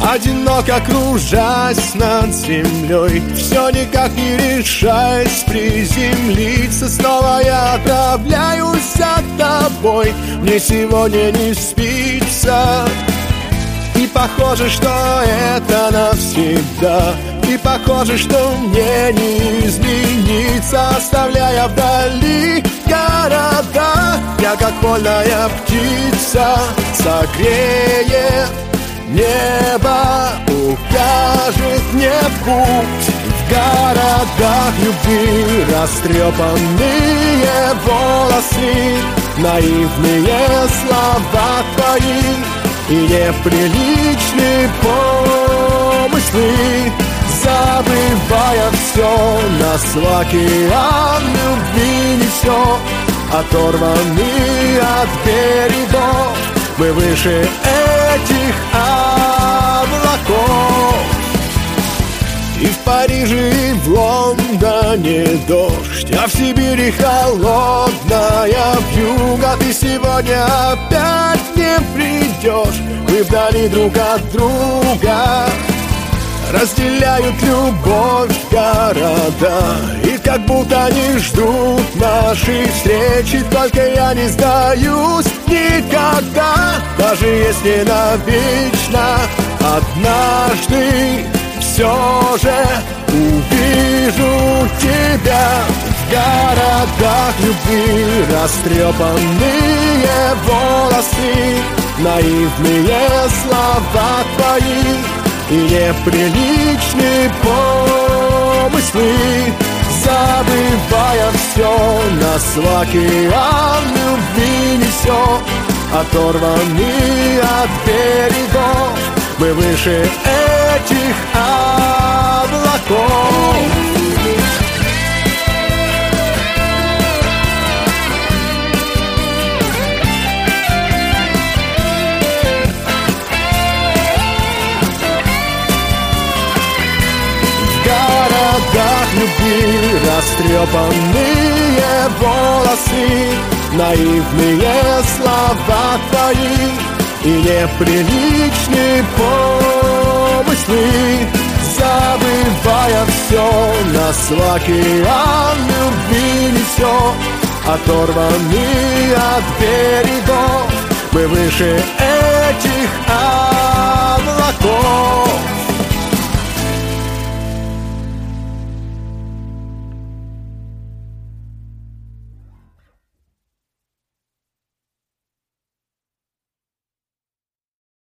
Одиноко кружась над землей, все никак не решаясь приземлиться. Снова я отправляюсь за тобой, мне сегодня не спится. И похоже, что это навсегда, и похоже, что мне не измениться. Оставляя вдали города, я как вольная птица согреет небо, укажет мне путь. В городах любви растрепанные волосы, наивные слова твои и неприличные помыслы. Забывая все, нас в океан любви несет, оторванный от берегов, мы выше этих облаков. И в Париже, и в Лондоне дождь, а в Сибири холодная вьюга. Ты сегодня опять не придешь, мы вдали друг от друга. Разделяют любовь города, и как будто не ждут нашей встречи. Только я не сдаюсь никогда, даже если навечно. Однажды все же увижу тебя. В городах любви растрепанные волосы, наивные слова твои и неприличные помыслы. Забывая все, нас в океан любви несет, оторванный от берегов, мы выше этих облаков. Любви растрепанные волосы, наивные слова твои и неприличные помыслы. Забывая все, нас в океан любви несет, оторванный от берегов, мы выше этих